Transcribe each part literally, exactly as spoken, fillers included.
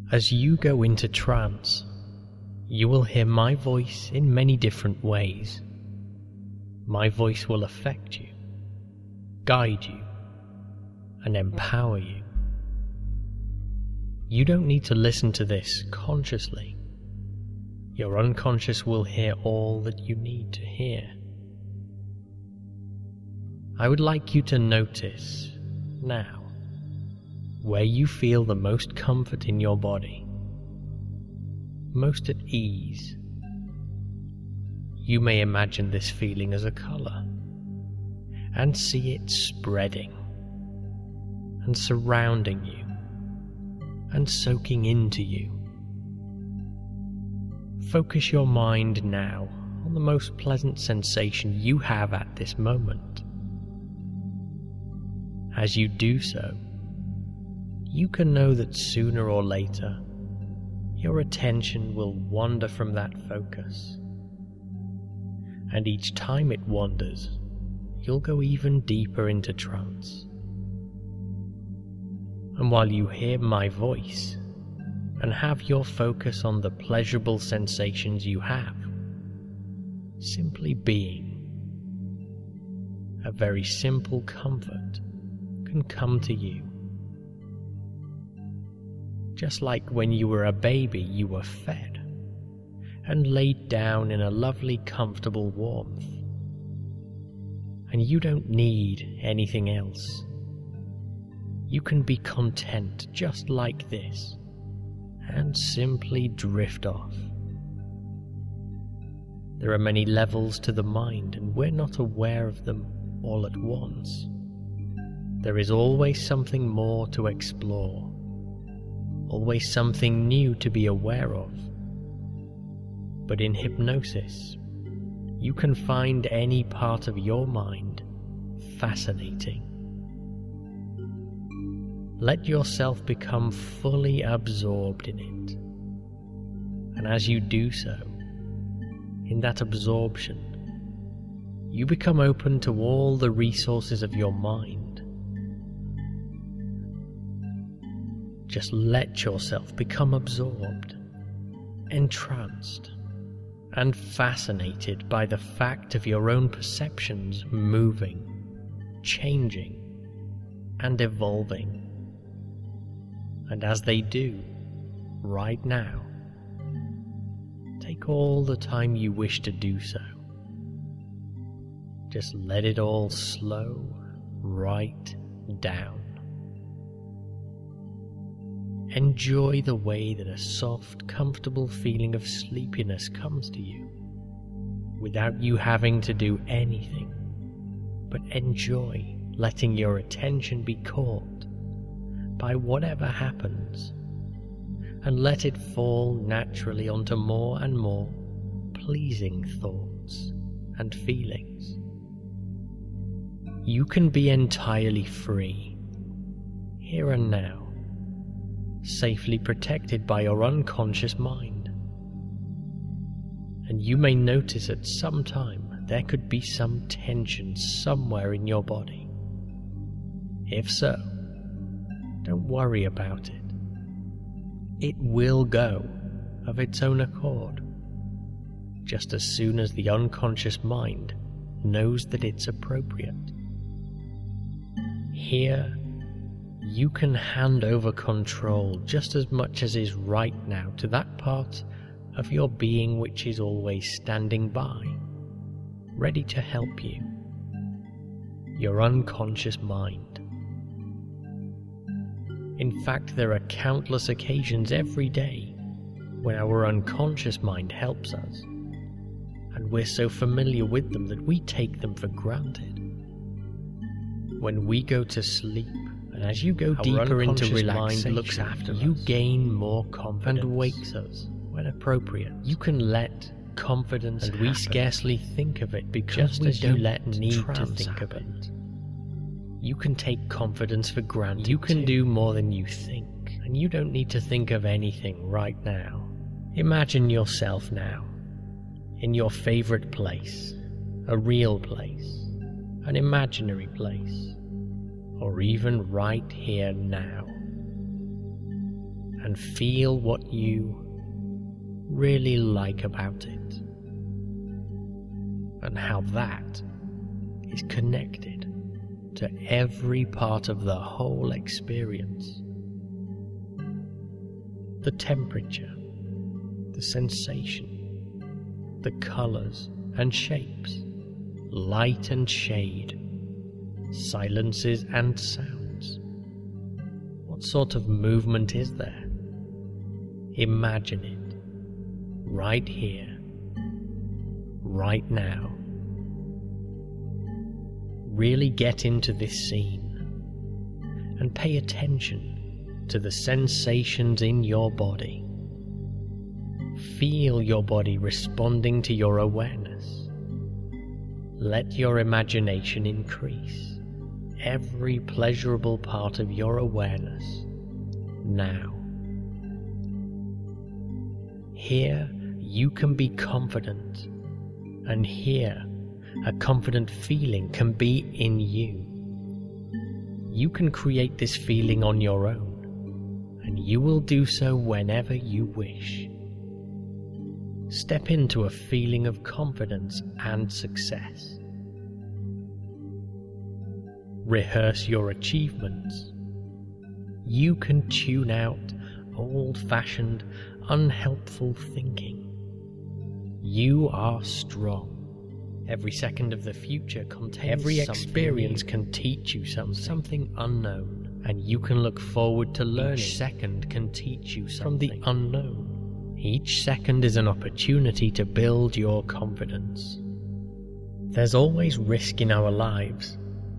As you go into trance, you will hear my voice in many different ways. My voice will affect you, guide you, and empower you. You don't need to listen to this consciously. Your unconscious will hear all that you need to hear. I would like you to notice now where you feel the most comfort in your body, most at ease. You may imagine this feeling as a color and see it spreading and surrounding you and soaking into you. Focus your mind now on the most pleasant sensation you have at this moment. As you do so, you can know that sooner or later your attention will wander from that focus. And each time it wanders, you'll go even deeper into trance. And while you hear my voice and have your focus on the pleasurable sensations you have, simply being, a very simple comfort can come to you. Just like when you were a baby, you were fed and laid down in a lovely, comfortable warmth. And you don't need anything else. You can be content just like this and simply drift off. There are many levels to the mind, and we're not aware of them all at once. There is always something more to explore, always something new to be aware of. But in hypnosis, you can find any part of your mind fascinating. Let yourself become fully absorbed in it. And as you do so, in that absorption, you become open to all the resources of your mind. Just let yourself become absorbed, entranced, and fascinated by the fact of your own perceptions moving, changing, and evolving. And as they do, right now, take all the time you wish to do so. Just let it all slow right down. Enjoy the way that a soft, comfortable feeling of sleepiness comes to you, without you having to do anything, but enjoy letting your attention be caught by whatever happens, and let it fall naturally onto more and more pleasing thoughts and feelings. You can be entirely free, here and now, safely protected by your unconscious mind. And you may notice at some time there could be some tension somewhere in your body. If so, don't worry about it. It will go of its own accord, just as soon as the unconscious mind knows that it's appropriate. Here, you can hand over control just as much as is right now to that part of your being which is always standing by, ready to help you, your unconscious mind. In fact, there are countless occasions every day when our unconscious mind helps us, and we're so familiar with them that we take them for granted. When we go to sleep, and as you go deeper into relaxation, looks after you us, gain more confidence and wakes us when appropriate. You can let confidence and happen. We scarcely think of it because we don't let need to think happen. Of it. You can take confidence for granted. You can too. do more than you think, and you don't need to think of anything right now. Imagine yourself now, in your favorite place, a real place, an imaginary place, or even right here now. and feel what you really like about it, and how that is connected to every part of the whole experience. The temperature, the sensation, the colors and shapes, light and shade, silences and sounds. What sort of movement is there? Imagine it, right here, right now. Really get into this scene and pay attention to the sensations in your body. Feel your body responding to your awareness. Let your imagination increase every pleasurable part of your awareness now. Here you can be confident, and here a confident feeling can be in you. You can create this feeling on your own, and you will do so whenever you wish. Step into a feeling of confidence and success. Rehearse your achievements. You can tune out old-fashioned, unhelpful thinking. You are strong. Every second of the future contains Every experience new. Can teach you something, something unknown. And you can look forward to learning. Each second can teach you something from the unknown. Each second is an opportunity to build your confidence. There's always risk in our lives.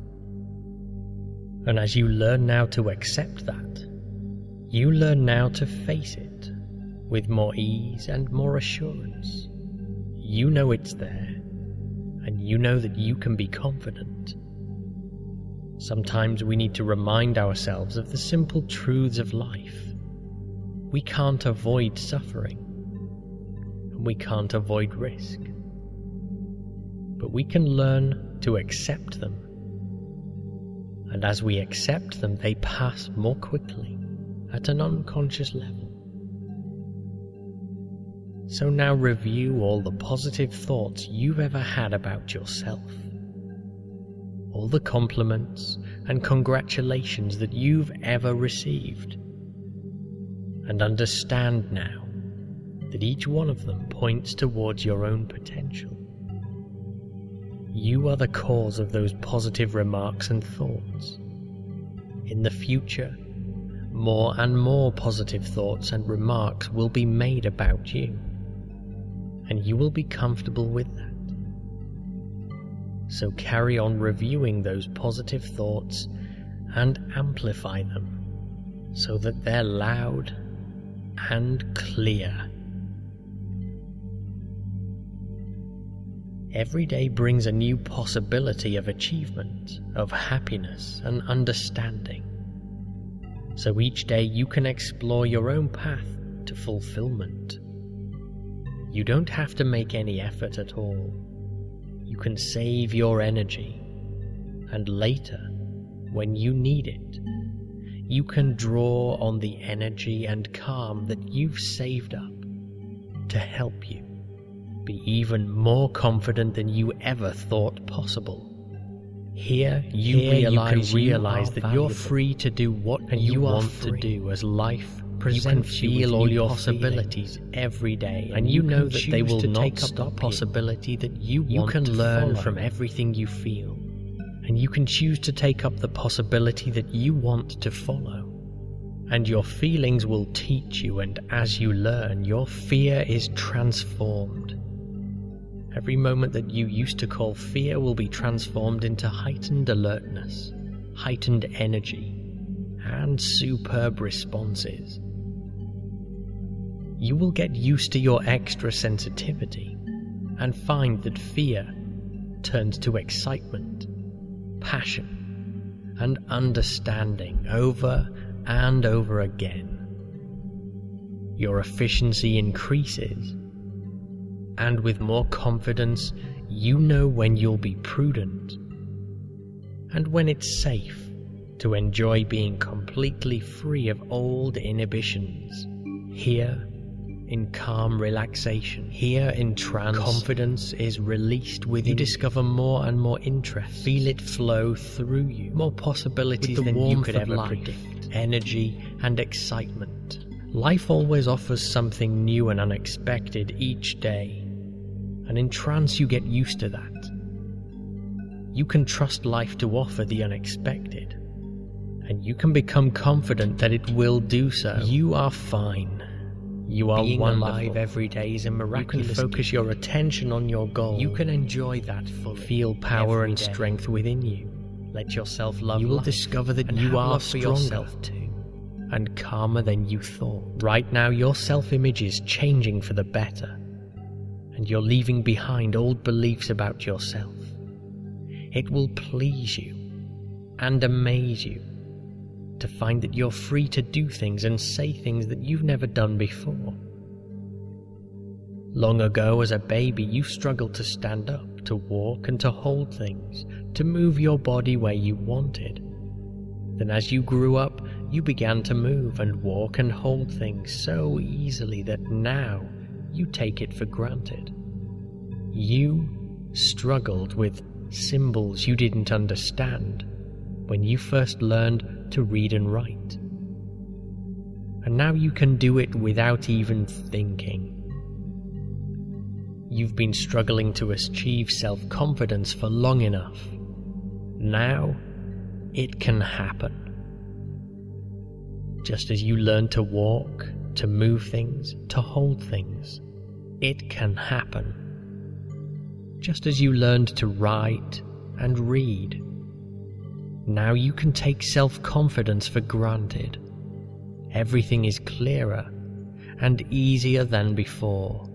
And as you learn now to accept that, you learn now to face it with more ease and more assurance. You know it's there, and you know that you can be confident. Sometimes we need to remind ourselves of the simple truths of life. We can't avoid suffering, and we can't avoid risk. But we can learn to accept them. And as we accept them, they pass more quickly at an unconscious level. So now review all the positive thoughts you've ever had about yourself. All the compliments and congratulations that you've ever received. And understand now that each one of them points towards your own potential. You are the cause of those positive remarks and thoughts. In the future, more and more positive thoughts and remarks will be made about you, and you will be comfortable with that. So carry on reviewing those positive thoughts and amplify them so that they're loud and clear. Every day brings a new possibility of achievement, of happiness and understanding. So each day you can explore your own path to fulfillment. You don't have to make any effort at all. You can save your energy, and later, when you need it, you can draw on the energy and calm that you've saved up to help you be even more confident than you ever thought possible. Here you Here realize, you can realize you that valuable. You're free to do what and you, you want free. to do as life presents you. Can feel all your possibilities every day, and you, you know that they will not stop the possibility that you, you want can to learn follow. From everything you feel, and you can choose to take up the possibility that you want to follow. And your feelings will teach you, and as you learn, your fear is transformed. Every moment that you used to call fear will be transformed into heightened alertness, heightened energy, and superb responses. You will get used to your extra sensitivity and find that fear turns to excitement, passion, and understanding over and over again. Your efficiency increases, and with more confidence, you know when you'll be prudent and when it's safe to enjoy being completely free of old inhibitions. Here, in calm relaxation, here in trance, confidence is released within you. Discover more and more interest. Feel it flow through you. More possibilities than you could ever predict. Energy and excitement. Life always offers something new and unexpected each day. And in trance you get used to that. You can trust life to offer the unexpected. And you can become confident that it will do so. You are fine. You are Being wonderful. Alive every day is a miraculous. You can focus gift. Your attention on your goal. You can enjoy that fully. Feel power and day. Strength within you. Let yourself love. You will life. Discover that you are stronger for yourself too, and calmer than you thought. Right now, your self-image is changing for the better, and you're leaving behind old beliefs about yourself. It will please you and amaze you to find that you're free to do things and say things that you've never done before. Long ago, as a baby, you struggled to stand up, to walk and to hold things, to move your body where you wanted. Then as you grew up, you began to move and walk and hold things so easily that now you take it for granted. You struggled with symbols you didn't understand when you first learned to read and write. And now you can do it without even thinking. You've been struggling to achieve self-confidence for long enough. Now, it can happen. Just as you learn to walk, to move things, to hold things, it can happen. Just as you learned to write and read, now you can take self-confidence for granted. Everything is clearer and easier than before.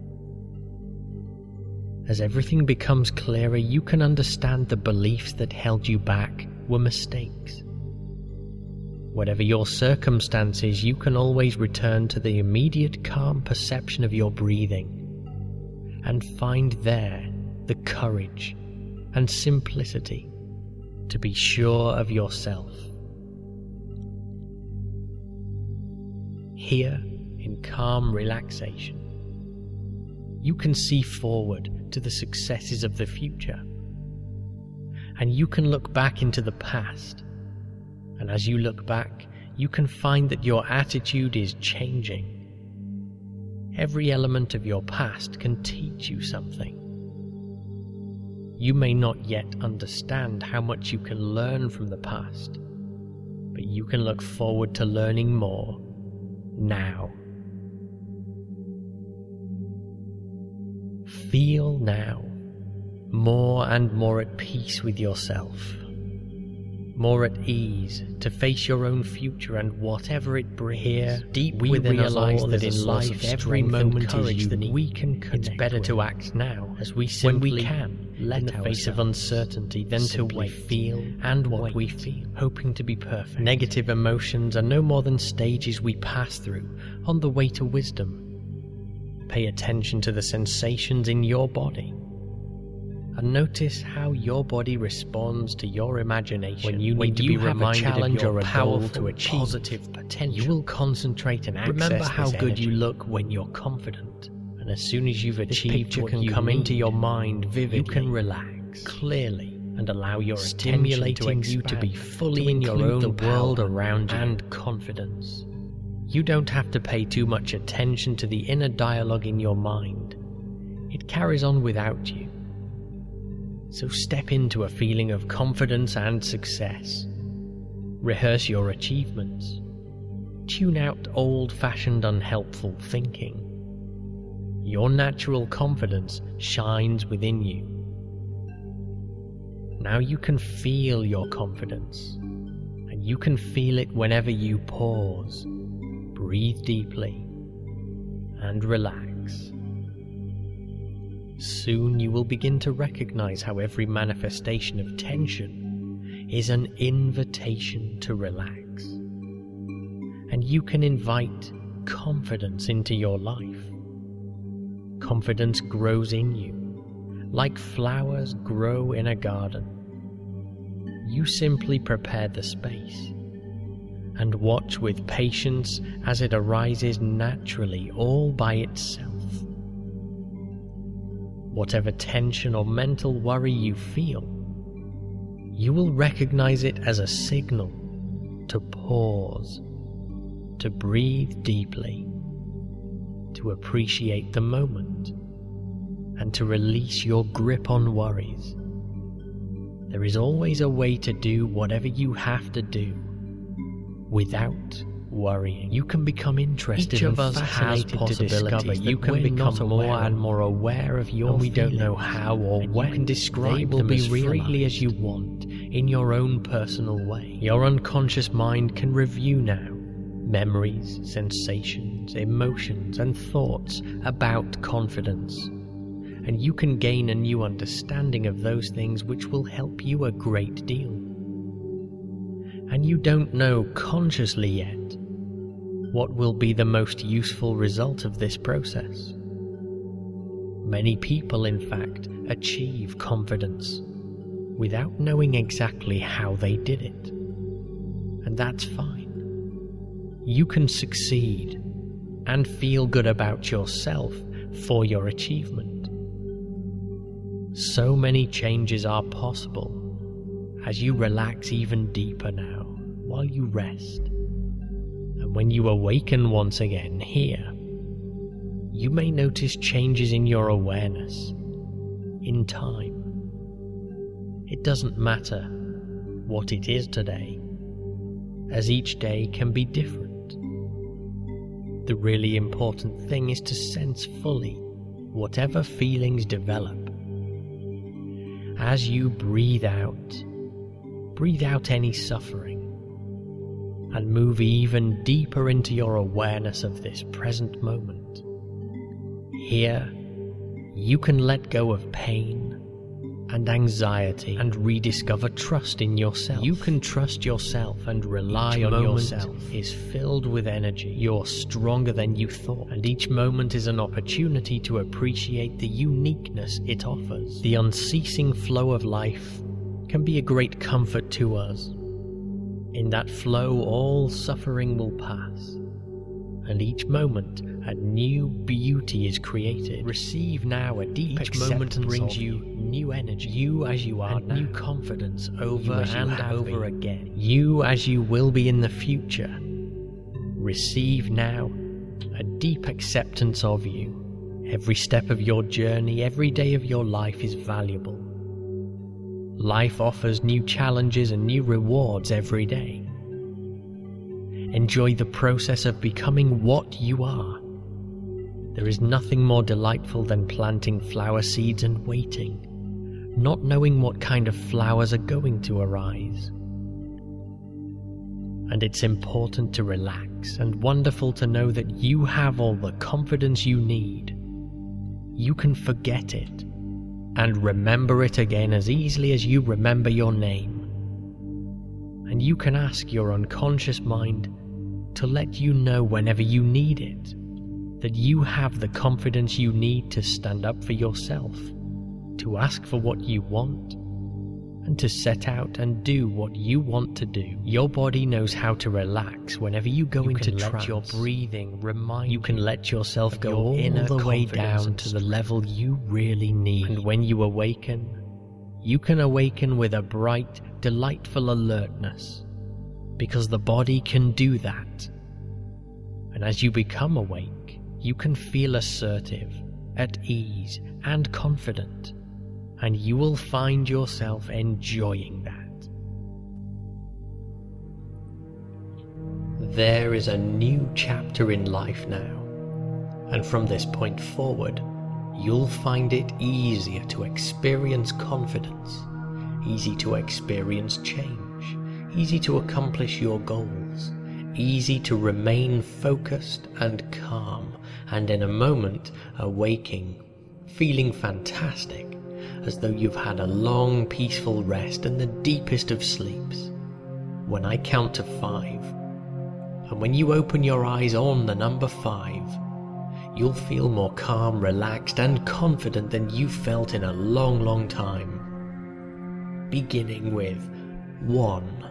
As everything becomes clearer, you can understand the beliefs that held you back were mistakes. Whatever your circumstances, you can always return to the immediate calm perception of your breathing and find there the courage and simplicity to be sure of yourself. Here, in calm relaxation, you can see forward to the successes of the future, and you can look back into the past, and as you look back, you can find that your attitude is changing. Every element of your past can teach you something. You may not yet understand how much you can learn from the past, but you can look forward to learning more now. Feel now more and more at peace with yourself, more at ease to face your own future and whatever it brings. Here, deep we within realize that in life every moment is unique. We can connect. It's better with. To act now, as we simply when we can, let in the face of uncertainty, than to wait, feel and what wait, we feel, hoping to be perfect. Negative emotions are no more than stages we pass through on the way to wisdom. Pay attention to the sensations in your body, and notice how your body responds to your imagination. When you need when to you be reminded a challenge of your or a powerful to achieve positive potential, you will concentrate and access. Remember how good energy. You look when you're confident, and as soon as you've this achieved what can you come need, into your mind vividly. You can relax clearly and allow your stimulating to you to be fully to in your own the world around you and confidence. You don't have to pay too much attention to the inner dialogue in your mind. It carries on without you. So step into a feeling of confidence and success. Rehearse your achievements. Tune out old-fashioned unhelpful thinking. Your natural confidence shines within you. Now you can feel your confidence, and you can feel it whenever you pause, breathe deeply, and relax. Soon you will begin to recognize how every manifestation of tension is an invitation to relax. And you can invite confidence into your life. Confidence grows in you, like flowers grow in a garden. You simply prepare the space and watch with patience as it arises naturally all by itself. Whatever tension or mental worry you feel, you will recognize it as a signal to pause, to breathe deeply, to appreciate the moment, and to release your grip on worries. There is always a way to do whatever you have to do without worrying. You can become interested Each and of us has fascinated to discover. You can become more and more aware of your and we feelings, don't know how or and when. you can describe They will them be as freely realized. as you want in your own personal way. Your unconscious mind can review now memories, sensations, emotions, and thoughts about confidence, and you can gain a new understanding of those things which will help you a great deal. And you don't know consciously yet what will be the most useful result of this process. Many people, in fact, achieve confidence without knowing exactly how they did it. And that's fine. You can succeed and feel good about yourself for your achievement. So many changes are possible as you relax even deeper now while you rest. And when you awaken once again here, you may notice changes in your awareness in time. It doesn't matter what it is today, as each day can be different. The really important thing is to sense fully whatever feelings develop. As you breathe out, breathe out any suffering, and move even deeper into your awareness of this present moment. Here, you can let go of pain and anxiety and rediscover trust in yourself. You can trust yourself and rely Each on moment yourself. Is filled with energy. You're stronger than you thought, and each moment is an opportunity to appreciate the uniqueness it offers. The unceasing flow of life can be a great comfort to us. In that flow, all suffering will pass, and each moment a new beauty is created. Receive now a deep Each acceptance moment brings of you new energy, you as you are and now, new confidence over You as you and have over been. again, you as you will be in the future. Receive now a deep acceptance of you. Every step of your journey, every day of your life is valuable. Life offers new challenges and new rewards every day. Enjoy the process of becoming what you are. There is nothing more delightful than planting flower seeds and waiting, not knowing what kind of flowers are going to arise. And it's important to relax and wonderful to know that you have all the confidence you need. You can forget it and remember it again as easily as you remember your name. And you can ask your unconscious mind to let you know whenever you need it that you have the confidence you need to stand up for yourself, to ask for what you want, and to set out and do what you want to do. Your body knows how to relax whenever you go You into can let trance. your breathing remind You can let yourself of go your all inner the way confidence down and to the strength. level you really need. And when you awaken, you can awaken with a bright, delightful alertness, because the body can do that. And as you become awake, you can feel assertive, at ease, and confident, and you will find yourself enjoying that. There is a new chapter in life now, and from this point forward, you'll find it easier to experience confidence, easy to experience change, easy to accomplish your goals, easy to remain focused and calm, and in a moment awaking, feeling fantastic, as though you've had a long peaceful rest and the deepest of sleeps. When I count to five, and when you open your eyes on the number five, you'll feel more calm, relaxed, and confident than you felt in a long, long time. Beginning with one.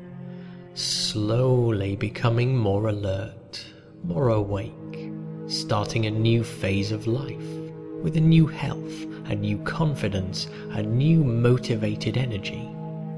Slowly becoming more alert, more awake, starting a new phase of life, with a new health, a new confidence, a new motivated energy.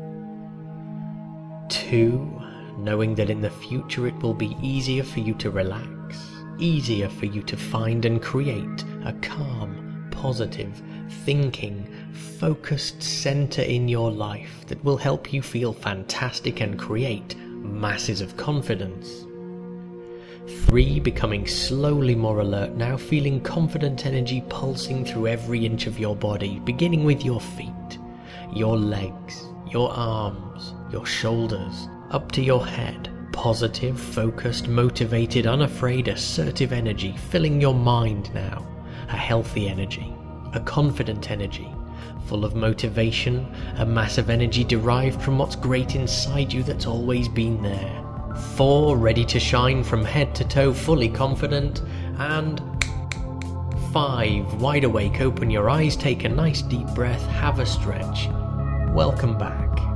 Two. Knowing that in the future it will be easier for you to relax, easier for you to find and create a calm, positive, thinking, focused center in your life that will help you feel fantastic and create masses of confidence. Three. Becoming slowly more alert now, feeling confident energy pulsing through every inch of your body, beginning with your feet, your legs, your arms, your shoulders, up to your head. Positive, focused, motivated, unafraid, assertive energy filling your mind now. A healthy energy, a confident energy, full of motivation, a massive energy derived from what's great inside you that's always been there. Four. Ready to shine from head to toe, fully confident. And five. Wide awake, open your eyes, take a nice deep breath, have a stretch. Welcome back.